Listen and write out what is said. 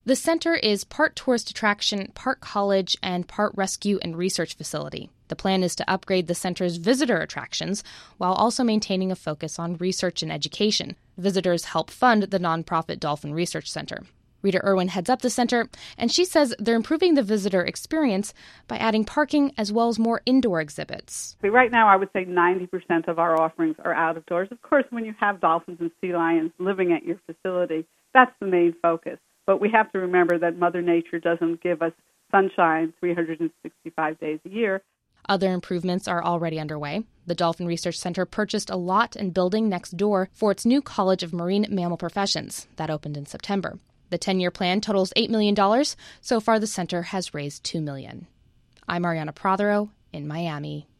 The center is part tourist attraction, part college, and part rescue and research facility. The plan is to upgrade the center's visitor attractions while also maintaining a focus on research and education. Visitors help fund the nonprofit Dolphin Research Center. Rita Irwin heads up the center, and she says they're improving the visitor experience by adding parking as well as more indoor exhibits. Right now, I would say 90% of our offerings are out of doors. Of course, when you have dolphins and sea lions living at your facility, that's the main focus. But we have to remember that Mother Nature doesn't give us sunshine 365 days a year. Other improvements are already underway. The Dolphin Research Center purchased a lot and building next door for its new College of Marine Mammal Professions. That opened in September. The 10-year plan totals $8 million. So far, the center has raised $2 million. I'm Ariana Prothero in Miami.